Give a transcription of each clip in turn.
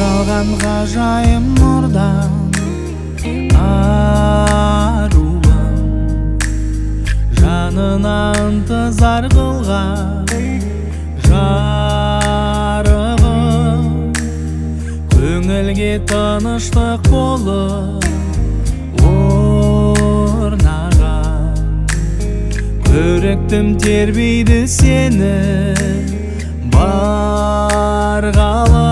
жаралған ғажайып нұрдан аруым, жанына ынтызар қылған жарығым, көңілге тыныштық болып орнаған. Көріктім тербейді сені барғалы,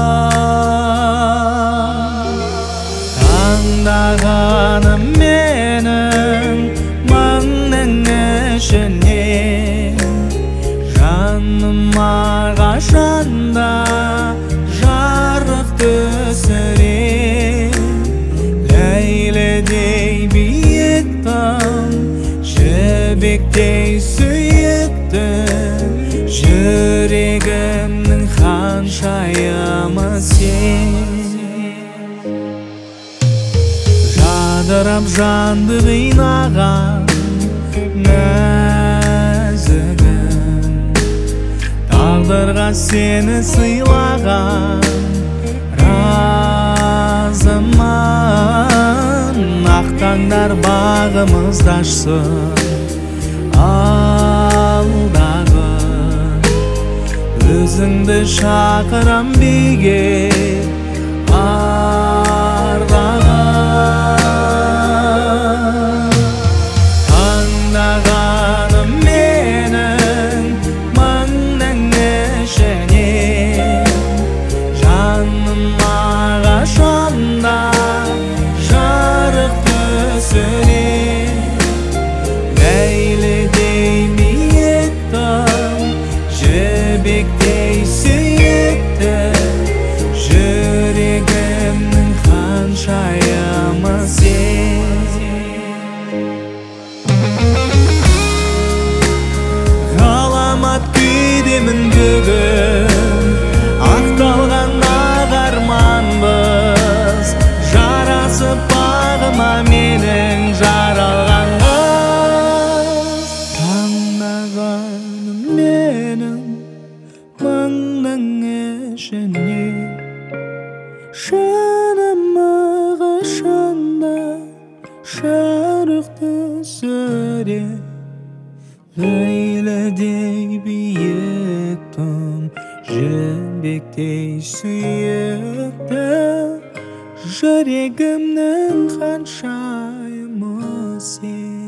таңдағаным менің маңның ішінен, жаныма қашанда жарық түсірем. Ләйлідей биіктім, жібектей сүйіктім, жүрегімнің ханшайымы сен. Жадырап жанды қинаған нәзігім, тағдырға сені сыйлаған разымын. Ақ таңдар бағымызды ашсын алдағы, өзіңді шақырам биге ардаға. Таңдағаным менің маңның ішінен, жаныма қашанда жарық түсірем. Ләйлідей биіктім, жібектей сүйіктім, жүрегімнің ханшайымы сен. Ғаламат күйдемін бүгін, ақталған ақ арманбыз, жарасып бағыма менің жаралған қыз. Таңдағаным менің маңның ішінен, жаныма қашанда жарық түсірем. Ләйлідей биіктім, жібектей сүйіктім, жүрегімнің ханшайымы сен.